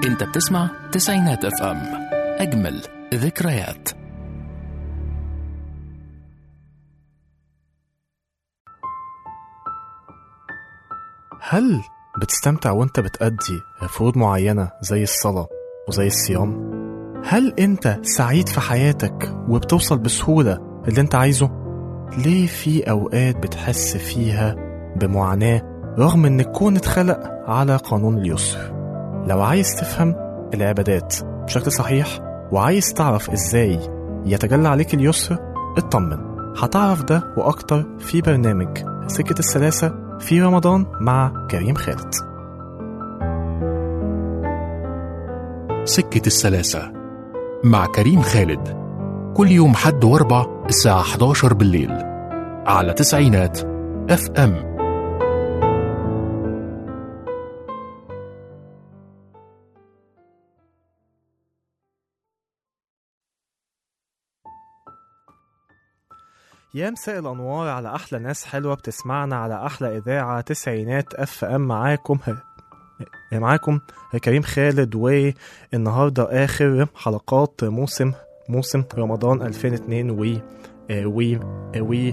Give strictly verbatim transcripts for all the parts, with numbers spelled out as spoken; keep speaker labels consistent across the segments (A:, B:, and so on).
A: انت بتسمع تسعينات اف ام، اجمل ذكريات.
B: هل بتستمتع وانت بتأدي فروض معينة زي الصلاة وزي الصيام؟ هل انت سعيد في حياتك وبتوصل بسهولة اللي انت عايزه؟ ليه في اوقات بتحس فيها بمعاناة رغم ان الكون اتخلق على قانون اليسر؟ لو عايز تفهم العبادات بشكل صحيح وعايز تعرف ازاي يتجلى عليك اليسر، اطمن، هتعرف ده واكتر في برنامج سكة السلاسة في رمضان مع كريم خالد.
A: سكة السلاسة مع كريم خالد، كل يوم حد واربع الساعة إحدى عشرة بالليل على تسعينات اف ام.
B: يا مساء الأنوار على أحلى ناس حلوة بتسمعنا على أحلى إذاعة تسعينات اف ام. معاكم معاكم كريم خالد، والنهاردة آخر حلقات موسم موسم رمضان ألفين واثنين و وي وي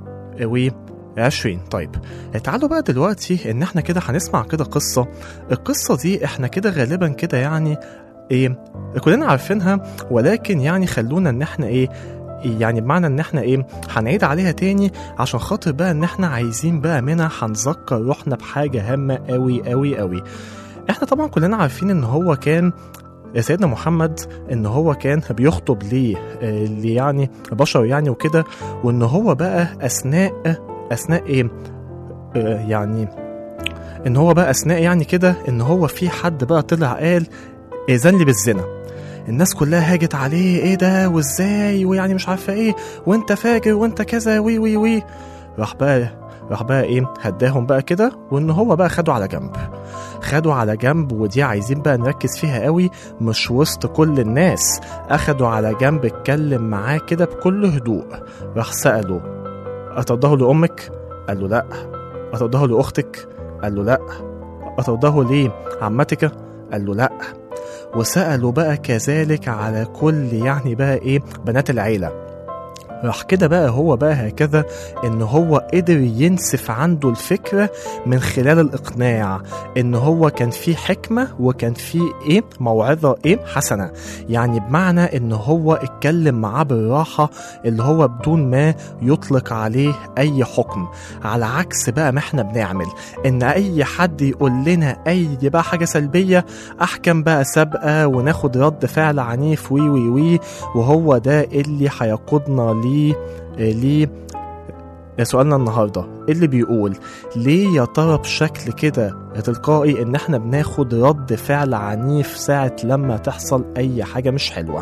B: وي عشرين. طيب تعالوا بقى دلوقتي ان احنا كده هنسمع كده قصة. القصة دي احنا كده غالبا كده يعني ايه كلنا عارفينها، ولكن يعني خلونا ان احنا ايه يعني بمعنى ان احنا ايه هنعيد عليها تاني عشان خاطر بقى ان احنا عايزين بقى منها هنذكر روحنا بحاجة هامة قوي قوي قوي. احنا طبعا كلنا عارفين ان هو كان سيدنا محمد ان هو كان بيخطب ليه اللي يعني بشر يعني وكده، وان هو بقى اثناء اثناء ايه اه يعني ان هو بقى اثناء يعني كده ان هو في حد بقى طلع قال اذن لي بالزنا. الناس كلها هاجت عليه، ايه ده وازاي ويعني مش عارفه ايه وانت فاجر وانت كذا وي وي وي راح بقى راح بقى ايه هداهم بقى كده، وان هو بقى خدوا على جنب خدوا على جنب ودي عايزين بقى نركز فيها قوي، مش وسط كل الناس، اخدوا على جنب اتكلم معاه كده بكل هدوء. راح سأله أترضاه لأمك؟ قال له لا. أترضاه لأختك؟ قال له لا. أترضاه ليه عمتك؟ قال له لا. وسألوا بقى كذلك على كل يعني بقى ايه بنات العيلة. راح كده بقى هو بقى هكذا ان هو قدر ينسف عنده الفكرة من خلال الاقناع، ان هو كان فيه حكمة وكان فيه ايه موعظة ايه حسنة، يعني بمعنى ان هو اتكلم معاه بالراحة اللي هو بدون ما يطلق عليه اي حكم، على عكس بقى ما احنا بنعمل ان اي حد يقول لنا اي بقى حاجة سلبية احكم بقى سابقة وناخد رد فعل عنيف وي وي وي وهو ده اللي هيقودنا ليه ليه سؤالنا النهاردة اللي بيقول ليه يا ترى بشكل كده تلقائي ان احنا بناخد رد فعل عنيف ساعة لما تحصل اي حاجة مش حلوة.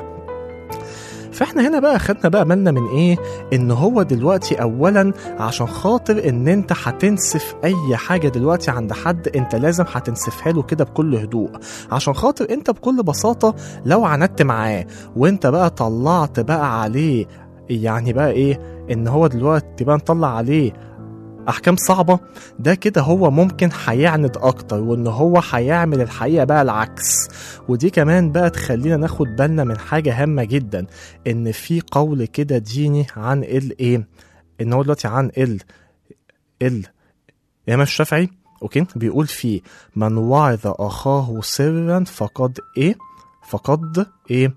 B: فاحنا هنا بقى خدنا بقى بالنا من ايه ان هو دلوقتي اولا عشان خاطر ان انت هتنسف اي حاجة دلوقتي عند حد انت لازم هتنسفها له كده بكل هدوء، عشان خاطر انت بكل بساطة لو عندت معاه وانت بقى طلعت بقى عليه يعني بقى ايه ان هو دلوقتي بقى نطلع عليه احكام صعبة، ده كده هو ممكن هيعند اكتر وان هو هيعمل الحقيقة بقى العكس. ودي كمان بقى تخلينا ناخد بالنا من حاجة هامة جدا، ان في قول كده ديني عن ال ايه ان هو دلوقتي عن ال ال الامام الشافعي اوكي بيقول فيه من وعظ اخاه سرا فقد ايه فقد ايه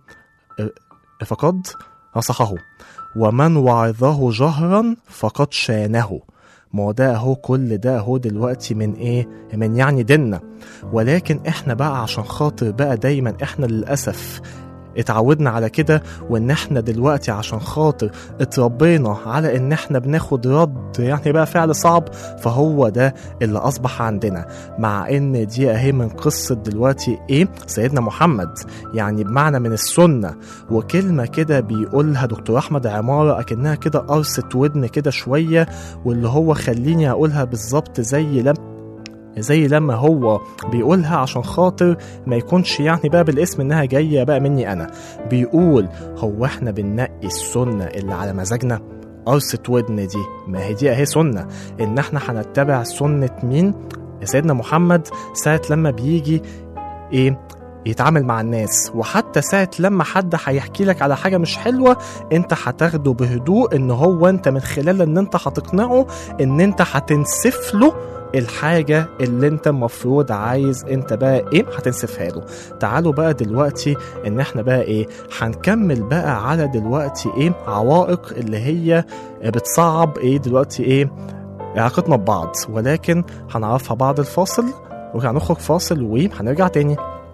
B: فقد نصحه، ومن وعظه جهرا فقد شانه. ما ده اهو كل ده اهو دلوقتي من ايه من يعني ديننا، ولكن احنا بقى عشان خاطر بقى دايما احنا للأسف اتعودنا على كده، وان احنا دلوقتي عشان خاطر اتربينا على ان احنا بناخد رد يعني بقى فعل صعب، فهو ده اللي اصبح عندنا. مع ان دي اهي من قصة دلوقتي ايه سيدنا محمد، يعني بمعنى من السنة، وكلمة كده بيقولها دكتور احمد عمارة اكنها كده قرصة ودن كده شوية، واللي هو خليني اقولها بالظبط زي لما زي لما هو بيقولها عشان خاطر ما يكونش يعني بقى بالاسم انها جاية بقى مني انا. بيقول هو احنا بننقي السنة اللي على مزاجنا؟ قرصة ودن دي ما هي دي اهي سنة، ان احنا هنتبع سنة مين؟ سيدنا محمد ساعة لما بيجي ايه يتعامل مع الناس، وحتى ساعة لما حد هيحكي لك على حاجة مش حلوة انت هتاخده بهدوء، ان هو انت من خلال ان انت هتقنعه ان انت هتنسف له الحاجة اللي انت المفروض عايز انت بقى ايه هتنسفها له. تعالوا بقى دلوقتي ان احنا بقى ايه هنكمل بقى على دلوقتي ايه عوائق اللي هي بتصعب ايه دلوقتي ايه علاقتنا ببعض، ولكن هنعرفها بعد الفاصل، وهنخرج فاصل وهنرجع تاني.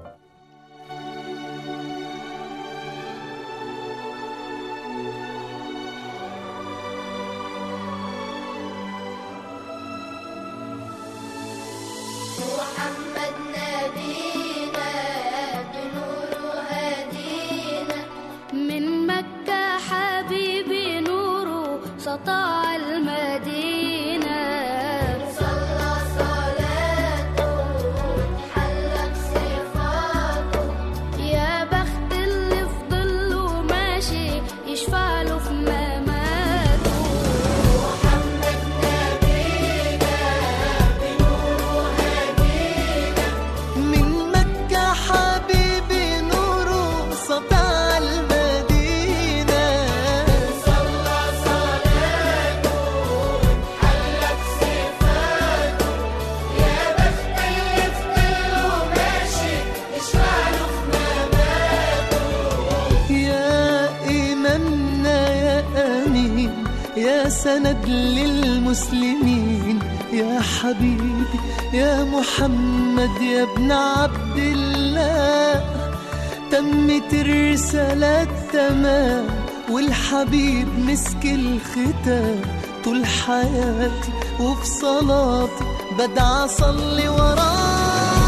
C: سند للمسلمين يا حبيبي يا محمد يا ابن عبد الله، تمت الرسالة تمام والحبيب مسك الختام، طول حياتي وفي صلاتي بدعى أصلي وراه.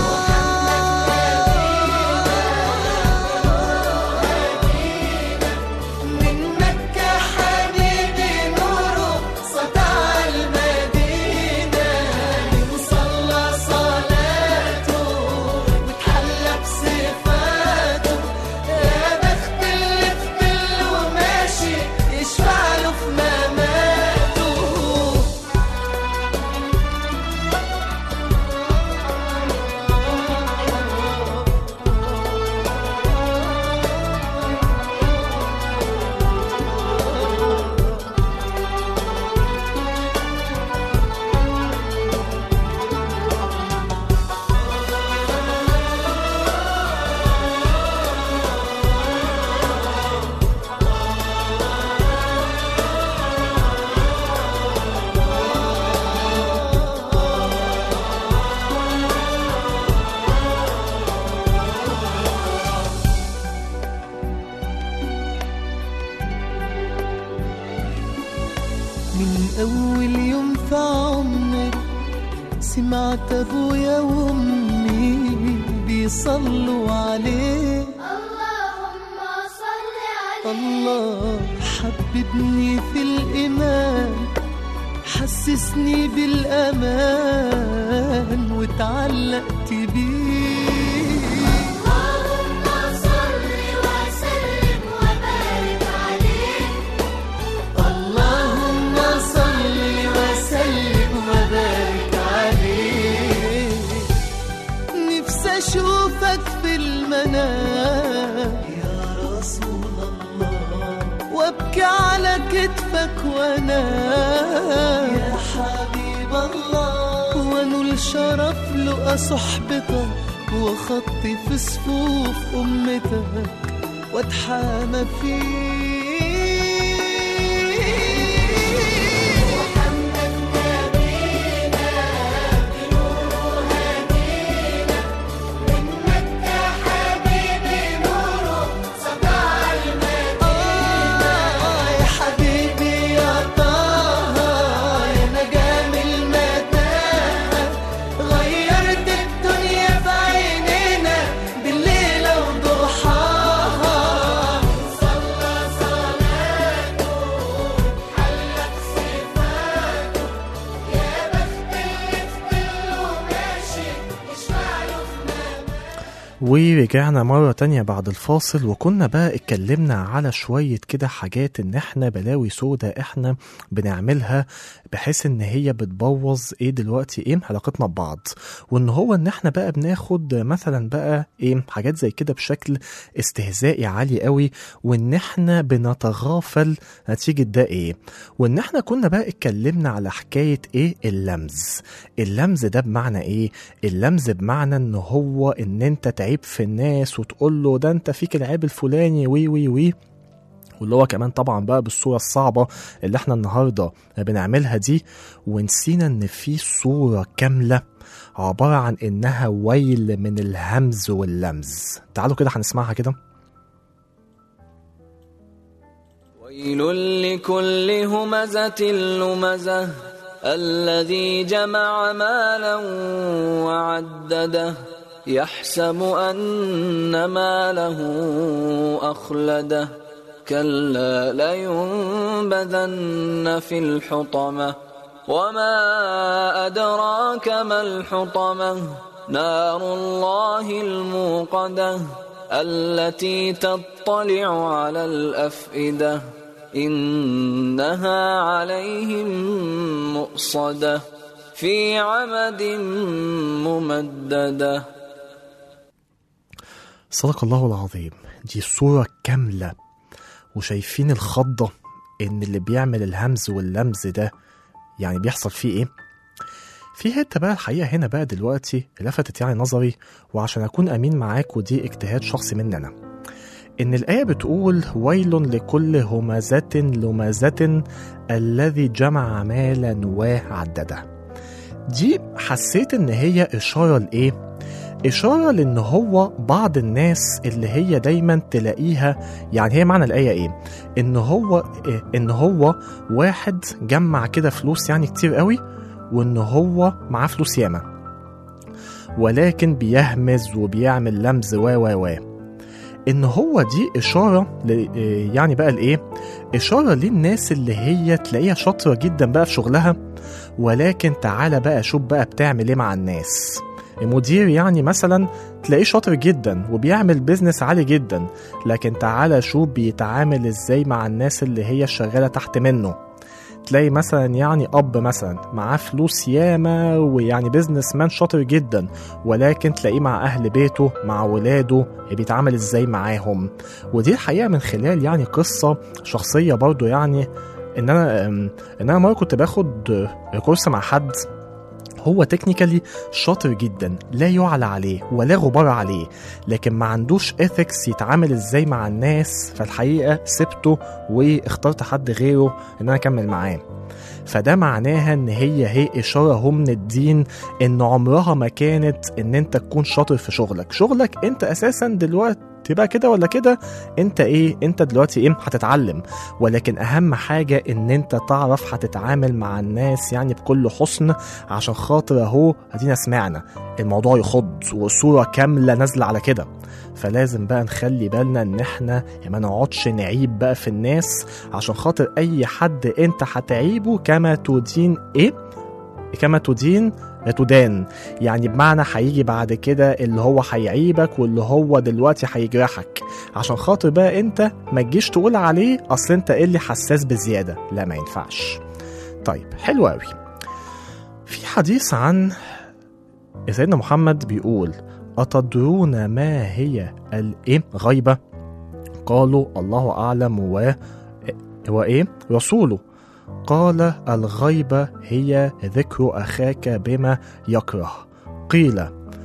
C: سمعت أبويا وأمي بيصلوا عليه،
D: اللهم صل عليه.
C: الله حببني في الإيمان، حسسني بالأمان وتعلقت بيه.
D: اللهم صل وسلم وبارك عليه.
C: اللهم صل وسلم وبارك عليه. نفسي أشوفك في المنام يا رسول الله، وابكي على كتفك وانام يا حبيب الله، وانول شرف لقى صحبتك وخطي في صفوف أمتك واتحامى فيك.
B: ورجعنا مرة تانية بعد الفاصل، وكنا بقى اتكلمنا على شوية كده حاجات ان احنا بلاوي سودة احنا بنعملها بحيث ان هي بتبوظ ايه دلوقتي ايه علاقتنا ببعض، وان هو ان احنا بقى بناخد مثلا بقى ايه حاجات زي كده بشكل استهزائي عالي قوي، وان احنا بنتغافل نتيجة ده ايه، وان احنا كنا بقى اتكلمنا على حكاية ايه اللمز. اللمز ده بمعنى ايه؟ اللمز بمعنى ان هو ان انت تعيب في الناس وتقول له ده انت فيك العيب الفلاني وي وي وي، واللي هو كمان طبعا بقى بالصورة الصعبة اللي احنا النهاردة بنعملها دي، ونسينا ان في صورة كاملة عبارة عن انها ويل من الهمز واللمز. تعالوا كده هنسمعها كده.
E: ويل لكل همزة لمزة الذي جمع مالا وعدده يحسب أن ماله أخلده كلا لينبذن في الحطمة وما أدراك ما الحطمة نار الله الموقدة التي تطلع على الأفئدة إنها عليهم مؤصدة في عمد ممددة.
B: صدق الله العظيم. دي صورة كاملة، وشايفين الخضة ان اللي بيعمل الهمز واللمز ده يعني بيحصل فيه ايه. في حته بقى الحقيقة هنا بقى دلوقتي لفتت يعني نظري، وعشان اكون امين معاك ودي اجتهاد شخصي مننا، ان الآية بتقول ويل لكل همزة لمزة الذي جمع مالا وعدده. دي حسيت ان هي اشارة لايه؟ إشارة لأن هو بعض الناس اللي هي دايما تلاقيها، يعني هي معنى الآية إيه؟ إن هو إيه؟ إن هو واحد جمع كده فلوس يعني كتير قوي، وإن هو معاه فلوس ياما، ولكن بيهمز وبيعمل لمز و و و إن هو دي إشارة يعني بقى لإيه؟ إشارة للناس اللي هي تلاقيها شاطرة جدا بقى في شغلها، ولكن تعالى بقى شوف بقى بتعمل إيه مع الناس. المدير يعني مثلا تلاقيه شاطر جدا وبيعمل بيزنس عالي جدا، لكن تعالى شوف بيتعامل ازاي مع الناس اللي هي شغالة تحت منه. تلاقي مثلا يعني اب مثلا معاه فلوس ياما ويعني بيزنس مان شاطر جدا، ولكن تلاقيه مع اهل بيته مع ولاده بيتعامل ازاي معاهم. ودي الحقيقة من خلال يعني قصة شخصية برضو، يعني ان انا ان انا مرة كنت باخد كورس مع حد هو تكنيكالي شاطر جدا لا يعلى عليه ولا غبار عليه، لكن ما عندوش اثكس يتعامل ازاي مع الناس، فالحقيقة سبته واخترت حد غيره ان انا اكمل معاه. فده معناها ان هي هي اشارة هم من الدين ان عمرها ما كانت ان انت تكون شاطر في شغلك. شغلك انت اساسا دلوقتي تبقى كده ولا كده، انت ايه انت دلوقتي ايه هتتعلم، ولكن اهم حاجة ان انت تعرف هتتعامل مع الناس يعني بكل حسن، عشان خاطر اهو ادينا سمعنا الموضوع يخض وصورة كاملة نازلة على كده. فلازم بقى نخلي بالنا ان احنا ما نقعدش نعيب بقى في الناس، عشان خاطر اي حد انت هتعيبه كما تدين ايه كما تدين تدان، يعني بمعنى هيجي بعد كده اللي هو هيعيبك واللي هو دلوقتي هيجرحك، عشان خاطر بقى انت ما تجيش تقول عليه اصل انت اللي حساس بزيادة. لا ما ينفعش. طيب حلو قوي. في حديث عن سيدنا محمد بيقول أتدرون ما هي الايه غيبة؟ قالوا الله أعلم و وإيه رسوله. قال الغيبة هي ذكر أخاك بما يكره. قيل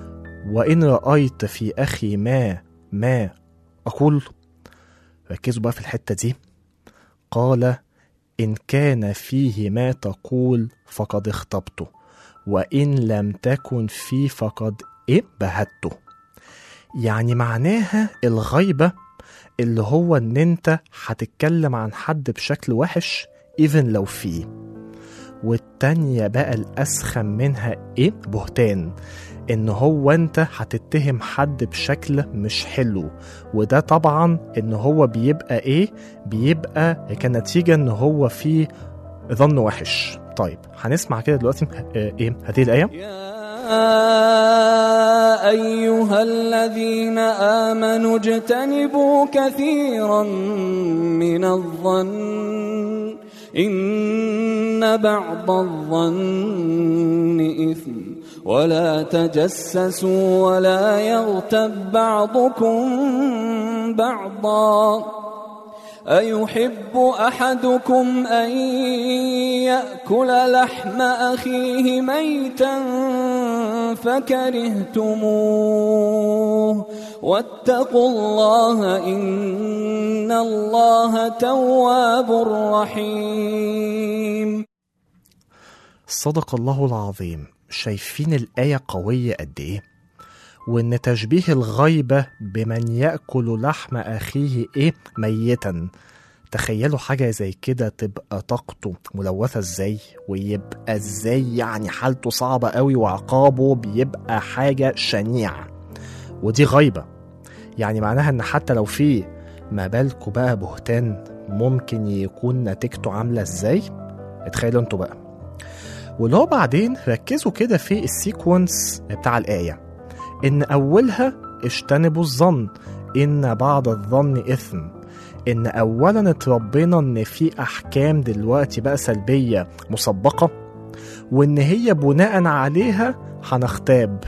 B: وإن رأيت في أخي ما ما أقول. ركزوا بقى في الحتة دي. قال إن كان فيه ما تقول فقد اختبته، وإن لم تكن فيه فقد إيه بهته. يعني معناها الغيبة اللي هو إن أنت هتتكلم عن حد بشكل وحش even لو فيه. والتانية بقى الأسخن منها إيه بهتان، إن هو أنت هتتهم حد بشكل مش حلو، وده طبعا إن هو بيبقى إيه بيبقى كنتيجة إن هو فيه ظن وحش. طيب هنسمع كده دلوقتي إيه هذه الآية.
E: يا أيها الذين آمنوا اجتنبوا كثيرا من الظن إن بعض الظن إثم ولا تجسسوا ولا يغتب بعضكم بعضا أيحب أحدكم أن يأكل لحم أخيه ميتا فكرهتموه واتقوا الله إن الله تواب رحيم.
B: صدق الله العظيم. شايفين الآية قوية قد إيه؟ وإن تشبيه الغيبة بمن يأكل لحم أخيه إيه ميتا. تخيلوا حاجة زي كده تبقى طاقته ملوثة إزاي، ويبقى إزاي يعني حالته صعبة قوي، وعقابه بيبقى حاجة شنيعة. ودي غيبة، يعني معناها إن حتى لو في ما بالكوا بقى بهتان ممكن يكون نتيجته عاملة إزاي. اتخيلوا انتوا بقى. واللي هو بعدين ركزوا كده في السيكونس بتاع الآية، إن أولها اجتنبوا الظن إن بعض الظن إثم. إن أولا اتربينا إن في أحكام دلوقتي بقى سلبية مسبقة، وإن هي بناء عليها هنختاب،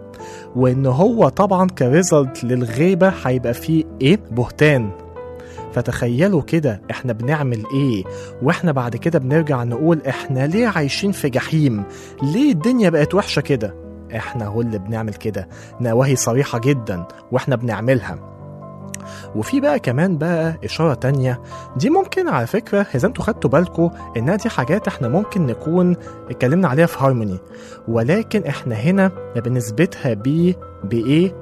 B: وإن هو طبعا كريزلت للغيبة هيبقى فيه إيه بهتان. فتخيلوا كده احنا بنعمل ايه، واحنا بعد كده بنرجع نقول احنا ليه عايشين في جحيم، ليه الدنيا بقت وحشة كده. احنا هو اللي بنعمل كده، نواهي صريحة جدا واحنا بنعملها. وفي بقى كمان بقى إشارة تانية، دي ممكن على فكرة إذا انتوا خدتوا بالكوا إنها دي حاجات احنا ممكن نكون اتكلمنا عليها في هارموني، ولكن احنا هنا بنثبتها بيه بإيه؟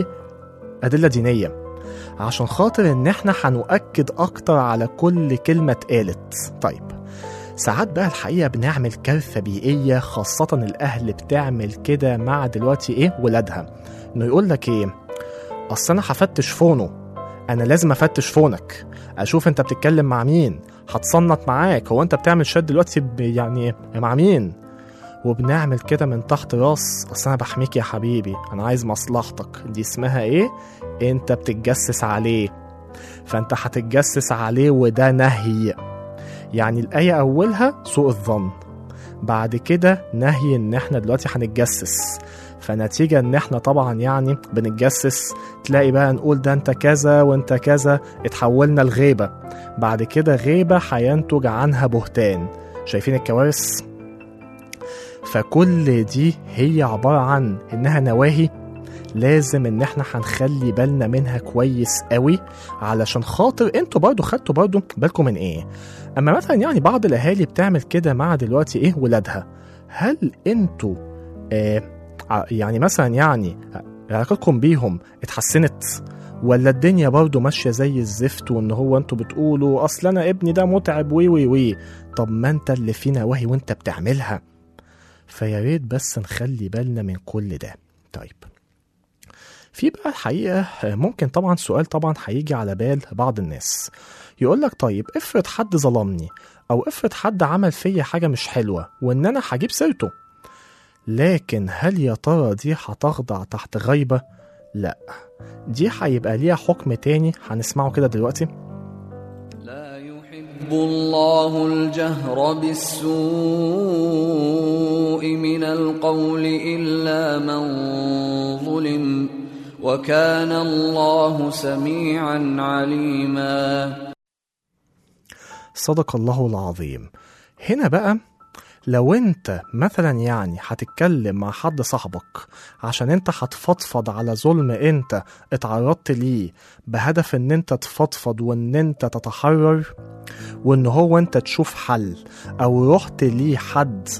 B: بأدلة دينية، عشان خاطر إن احنا هنؤكد أكتر على كل كلمة اتقالت. طيب ساعات بقى الحقيقة بنعمل كارثة بيئية، خاصة الأهل بتعمل كده مع دلوقتي إيه ولادها، إنه يقول لك إيه، أصل أنا هفتش فونه، أنا لازم أفتش فونك، أشوف أنت بتتكلم مع مين، هتصنط معاك، هو أنت بتعمل شات دلوقتي يعني مع مين؟ وبنعمل كده من تحت راس، أصل أنا بحميك يا حبيبي، أنا عايز مصلحتك. دي اسمها إيه؟ أنت بتتجسس عليه، فأنت هتتجسس عليه، وده نهي. يعني الآية أولها سوء الظن، بعد كده نهي إن إحنا دلوقتي هنتجسس. فنتيجة إن إحنا طبعا يعني بنتجسس، تلاقي بقى نقول ده أنت كذا وأنت كذا، اتحولنا لغيبة، بعد كده غيبة هينتج عنها بهتان. شايفين الكوارث؟ فكل دي هي عبارة عن إنها نواهي لازم إن إحنا هنخلي بالنا منها كويس قوي، علشان خاطر انتوا برضو خدتوا برضو بالكم من إيه. أما مثلا يعني بعض الأهالي بتعمل كده مع دلوقتي إيه ولادها، هل انتوا آه يعني مثلا يعني علاقتكم بيهم اتحسنت، ولا الدنيا برضو ماشية زي الزفت، وإن هو انتوا بتقولوا أصل أنا ابني ده متعب وي وي وي؟ طب ما انت اللي في نواهي وانت بتعملها. فياريت بس نخلي بالنا من كل ده. طيب في بقى الحقيقة ممكن طبعا سؤال طبعا هيجي على بال بعض الناس، يقولك طيب افرض حد ظلمني، أو افرض حد عمل فيا حاجة مش حلوة وإن أنا هجيب سيرته، لكن هل يا ترى دي هتخضع تحت غيبة؟ لا، دي هيبقى ليها حكم تاني هنسمعه كده دلوقتي.
E: لا يحب الله الجهر بالسوء من القول إلا من ظلم وكان الله سميعا عليما.
B: صدق الله العظيم. هنا بقى لو انت مثلا يعني هتتكلم مع حد صاحبك عشان انت هتفضفض على ظلم انت اتعرضت ليه، بهدف ان انت تفضفض وان انت تتحرر، وان هو انت تشوف حل، او رحت ليه حد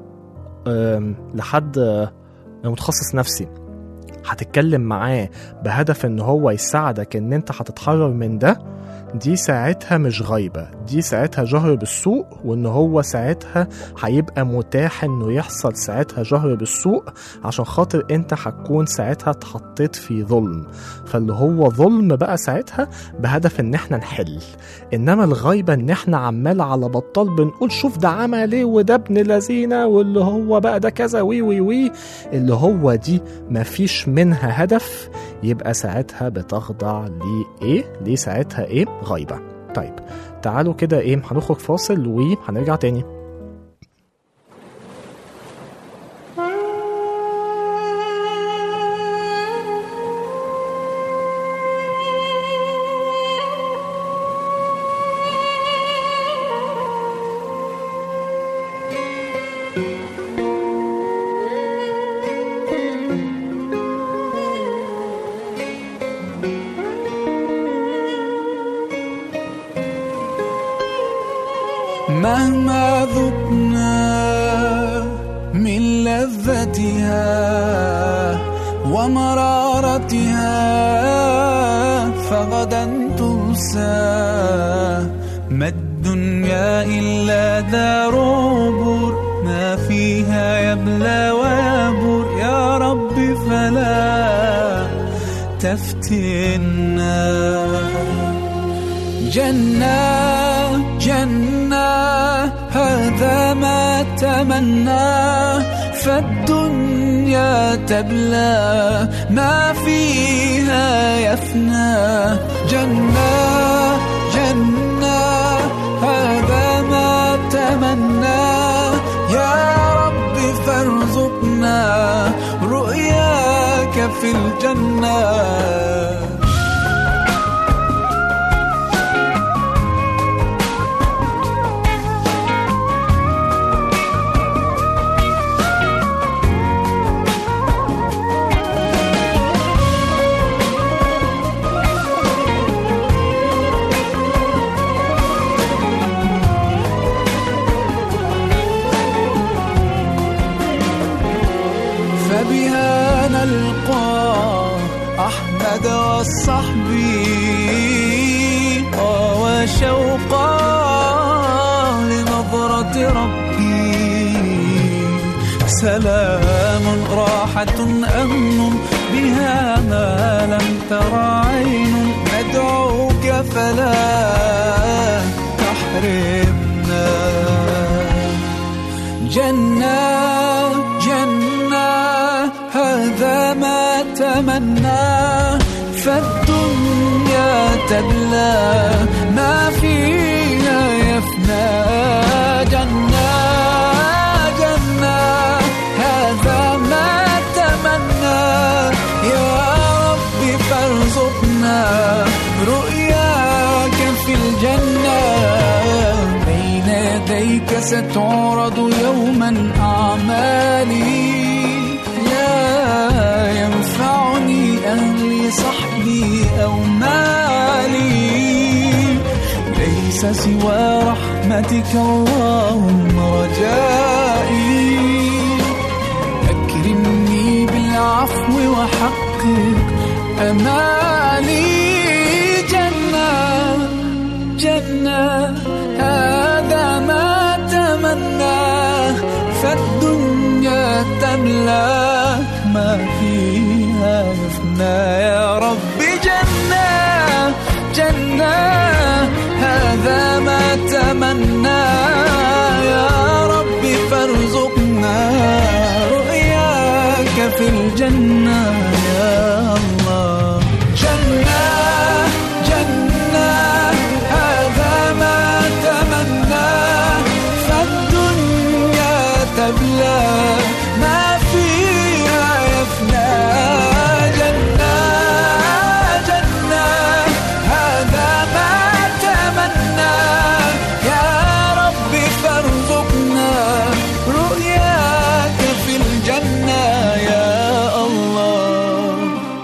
B: لحد متخصص نفسي هتتكلم معاه بهدف ان هو يساعدك ان انت هتتحرر من ده، دي ساعتها مش غيبة، دي ساعتها جهر بالسوء، وان هو ساعتها هيبقى متاح انه يحصل ساعتها جهر بالسوء عشان خاطر انت هتكون ساعتها اتحطيت في ظلم، فاللي هو ظلم بقى ساعتها بهدف ان احنا نحل. انما الغيبة ان احنا عمال على بطال بنقول شوف ده عمل ايه وده ابن لذينه واللي هو بقى ده كذا وي وي وي، اللي هو دي مفيش منها هدف، يبقى ساعتها بتخضع لإيه؟ ليه ساعتها إيه؟ غيبة. طيب تعالوا كده إيه، هنخرج فاصل وهنرجع تاني.
F: مهما ذقنا من لذتها ومرارتها فغدا تنسى، ما الدنيا إلا دار عبور، ما فيها يبلى ويبور، يا رب فلا تفتنا. جنة جنة هذا ما تمنى، فالدنيا تبلى ما فيها يفنى. جنة جنة هذا ما تمنى، يا رب فارزقنا رؤياك في الجنة. فبها نلقى أحمد والصحبي وشوقا لنظرة ربي. سلام راحة أمن بها ما لم تر عين، ندعوك فلا تحرمنا. جنة هذا ما تمنى، فالدنيا تبلى ما فيها يفنى. جنة جنة هذا ما تمنى، يا رب فارزقنا رؤياك في الجنة. بين يديك ستعرض يوما أعمالي، ينفعني أهلي صحبي أو مالي، ليس سوى رحمتك اللهم رجائي. أكرمني بالعفو وحقق أمالي. جنة جنة هذا ما تمناه، فالدنيا تملأ ما فيها يفنى. يا رب جنة جنة هذا ما تمنى، يا رب فارزقنا رؤياك في الجنة. يا الله جنة جنة هذا ما تمنى، فالدنيا تبلى ما فيها يفنى. جنة جنة هذا ما تمنى، يا رب فارزقنا رؤياك في الجنة. يا الله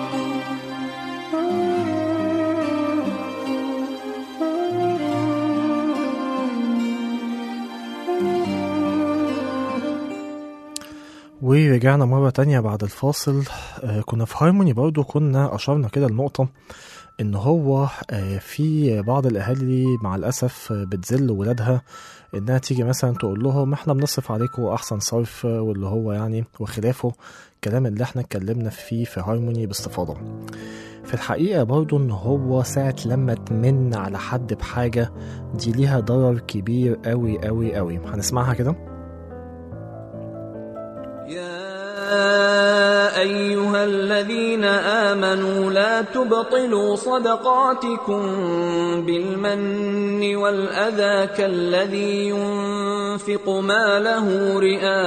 B: ورجعنا مرة تانية بعد الفاصل. آه كنا في هارموني برضو، كنا أشرنا كده النقطة ان هو في بعض الاهالي مع الاسف بتذل ولادها، انها تيجي مثلا تقول لهم احنا بنصرف عليكم احسن صرف واللي هو يعني وخلافه، الكلام اللي احنا اتكلمنا فيه في هارموني باستفاضة. في الحقيقة برضو ان هو ساعة لما تمن على حد بحاجة دي ليها ضرر كبير قوي قوي قوي. هنسمعها كده.
E: يا أيها الذين آمنوا لا تبطلوا صدقاتكم بالمن والأذى كالذي ينفق ماله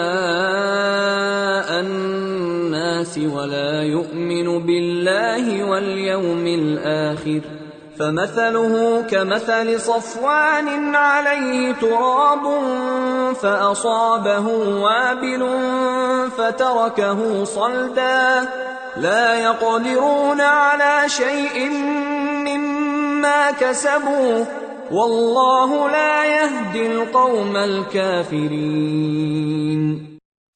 E: رئاء الناس ولا يؤمن بالله واليوم الآخر فمثله كمثل صفوان عليه تراب فأصابه وابل فتركه صلدا لا يقدرون على شيء مما كسبوا والله لا يهدي القوم الكافرين.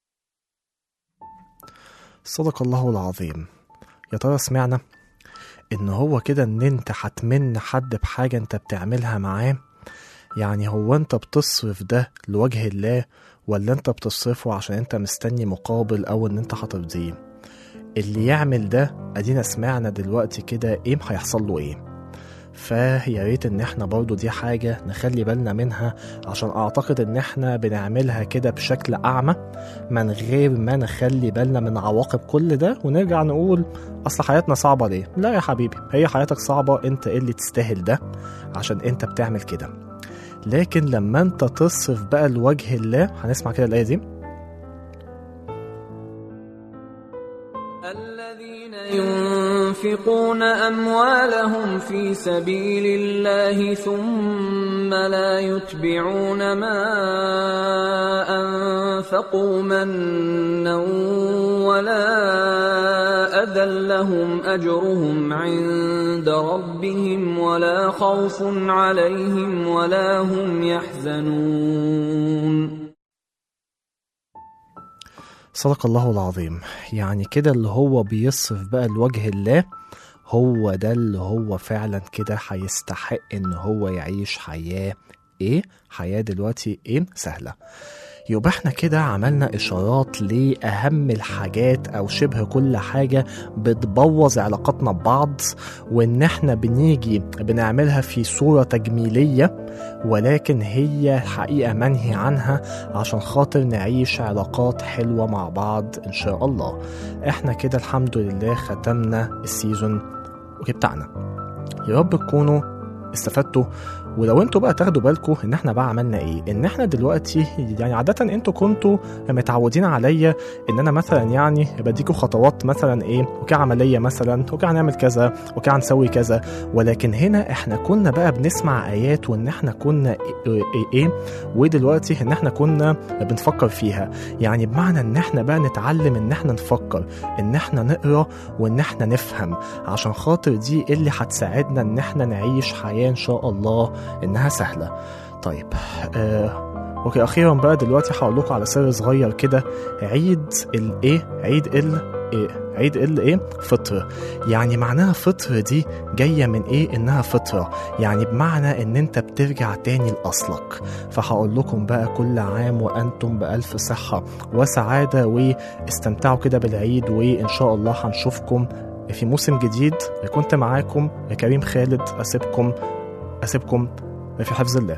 B: صدق الله العظيم. يا ترى سمعنا ان هو كده ان انت هتمن حد بحاجة انت بتعملها معاه؟ يعني هو انت بتصرف ده لوجه الله ولا انت بتصرفه عشان انت مستني مقابل او ان انت هترضيه؟ اللي يعمل ده ادينا سمعنا دلوقتي كده ايه هيحصل له ايه. فيا ريت ان احنا برضو دي حاجة نخلي بالنا منها، عشان اعتقد ان احنا بنعملها كده بشكل اعمى من غير ما نخلي بالنا من عواقب كل ده، ونرجع نقول اصل حياتنا صعبة ليه؟ لا يا حبيبي، هي حياتك صعبة، انت اللي تستاهل ده عشان انت بتعمل كده. لكن لما انت تصرف بقى لوجه الله، هنسمع كده الآية دي.
E: الذين ينفقون أموالهم في سبيل الله ثم لا يتبعون ما أنفقوا منا ولا أذى لهم أجرهم عند ربهم ولا خوف عليهم ولا هم يحزنون.
B: صدق الله العظيم. يعني كده اللي هو بيصرف بقى لوجه الله، هو ده اللي هو فعلا كده هيستحق ان هو يعيش حياة ايه؟ حياة دلوقتي ايه؟ سهلة. يبقى احنا كده عملنا اشارات لأهم الحاجات او شبه كل حاجة بتبوظ علاقاتنا ببعض، وان احنا بنيجي بنعملها في صورة تجميلية ولكن هي حقيقة منهي عنها عشان خاطر نعيش علاقات حلوة مع بعض ان شاء الله. احنا كده الحمد لله ختمنا السيزون بتاعنا. يا رب تكونوا استفدتوا. ولو انتوا بقى تاخدوا بالكم ان احنا بقى عملنا ايه، ان احنا دلوقتي يعني عادة انتوا كنتوا متعودين عليا ان انا مثلا يعني بديكوا خطوات مثلا ايه، وكي عملية مثلا، وكي هنعمل كذا، وكي هنسوي كذا. ولكن هنا احنا كنا بقى بنسمع ايات، وان احنا كنا ايه, إيه, إيه ودلوقتي ان احنا كنا بنفكر فيها. يعني بمعنى ان احنا بقى نتعلم ان احنا نفكر، ان احنا نقرأ، وان احنا نفهم، عشان خاطر دي اللي هتساعدنا ان احنا نعيش حياة ان شاء الله انها سهلة. طيب آه، اوكي، اخيرا بقى دلوقتي هقول لكم على سر صغير كده. عيد الايه؟ عيد ال ايه؟ عيد ال ايه؟ فطر. يعني معناها فطر دي جاية من ايه؟ انها فطرة، يعني بمعنى ان انت بترجع تاني لأصلك. فهقول لكم بقى كل عام وانتم بألف صحة وسعادة، واستمتعوا كده بالعيد، وان شاء الله هنشوفكم في موسم جديد. كنت معاكم كريم خالد، اسيبكم أسيبكم في حفظ الله.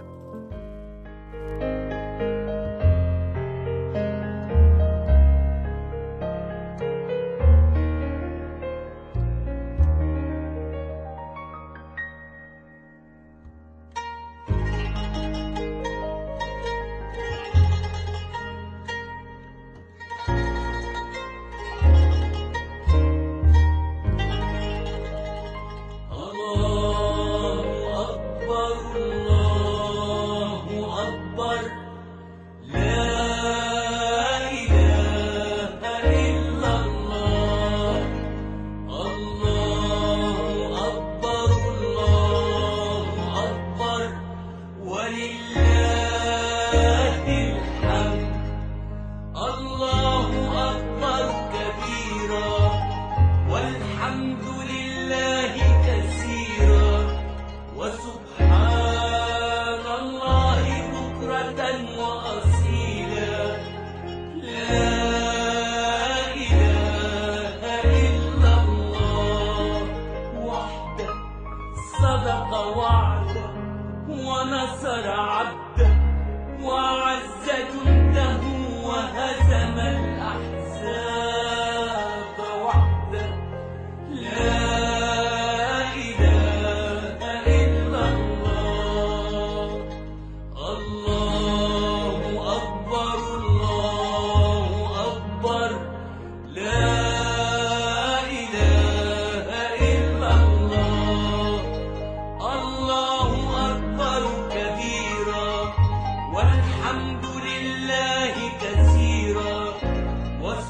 G: الله أكبر الله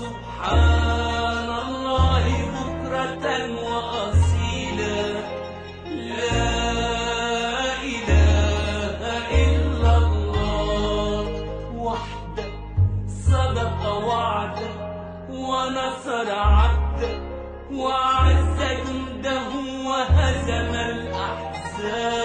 G: سبحان الله بكرة وأصيلا لا إله إلا الله وحده صدق وعده ونصر عبده وأعز جنده وهزم الأحزاب